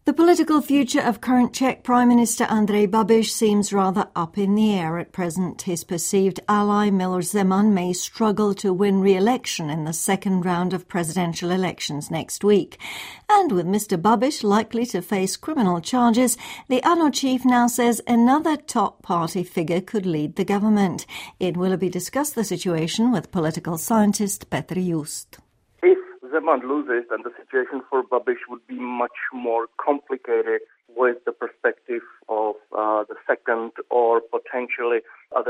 The political future of current Czech Prime Minister Andrej Babiš seems rather up in the air at present. His perceived ally Miloš Zeman may struggle to win re-election in the second round of presidential elections next week. And with Mr. Babiš likely to face criminal charges, the ANO chief now says another top party figure could lead the government. In Willoughby discussed the situation with political scientist Petr Just. If Zeman loses, then the situation for Babiš would be much more complicated with the perspective of the second or potentially other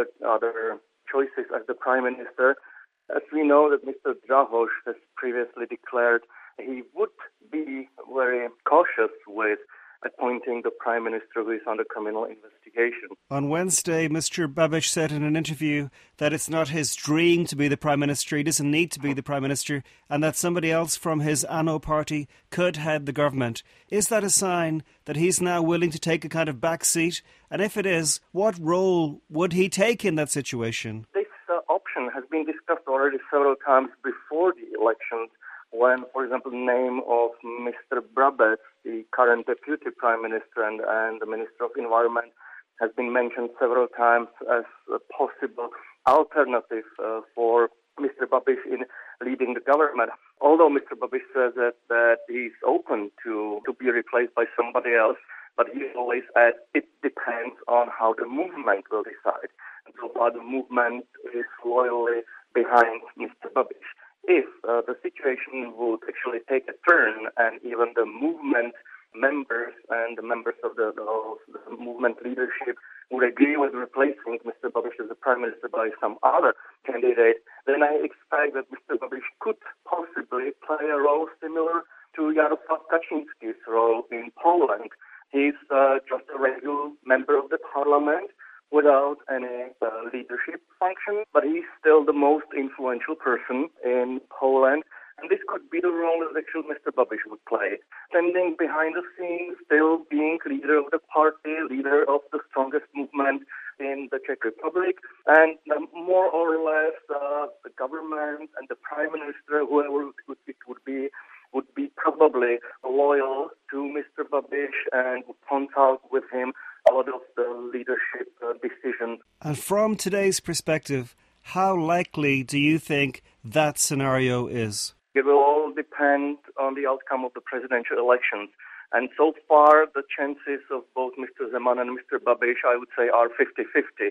choices as the prime minister. As we know that Mr. Drahoš has previously declared he would be very cautious with appointing the prime minister who is under criminal investigation. On Wednesday, Mr. Babiš said in an interview that it's not his dream to be the prime minister, he doesn't need to be the prime minister, and that somebody else from his ANO party could head the government. Is that a sign that he's now willing to take a kind of back seat? And if it is, what role would he take in that situation? This option has been discussed already several times before the elections, when, for example, the name of Mr. Brabec, the current deputy prime minister and the minister of environment, has been mentioned several times as a possible alternative for Mr. Babiš in leading the government. Although Mr. Babiš says that he's open to be replaced by somebody else, but he always adds it depends on how the movement will decide. And so far the movement is loyally behind Mr. Babiš. If the situation would actually take a turn and even the movement members and the members of the movement leadership would agree with replacing Mr. Babiš as the prime minister by some other candidate, then I expect that Mr. Babiš could possibly play a role similar to Jarosław Kaczynski's role in Poland. He's just a regular member of the parliament without any leadership function, but he's still the most influential person in Poland, and this could be the role that actually Mr. Babiš would play. Standing behind the scenes, still being leader of the party, leader of the strongest movement in the Czech Republic, and more or less the government and the prime minister, whoever it would be probably loyal to Mr. Babiš and would consult with him a lot of the leadership decisions. And from today's perspective, how likely do you think that scenario is? It will all depend on the outcome of the presidential elections. And so far, the chances of both Mr. Zeman and Mr. Babiš, I would say, are 50-50.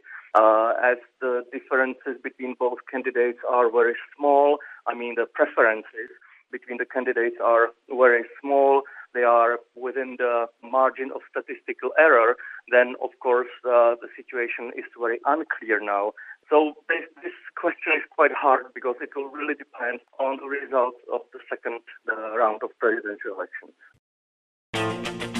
As the differences between both candidates are very small, the preferences between the candidates are very small, they are within the margin of statistical error, then of course the situation is very unclear now. So this question is quite hard because it will really depend on the results of the second round of presidential elections.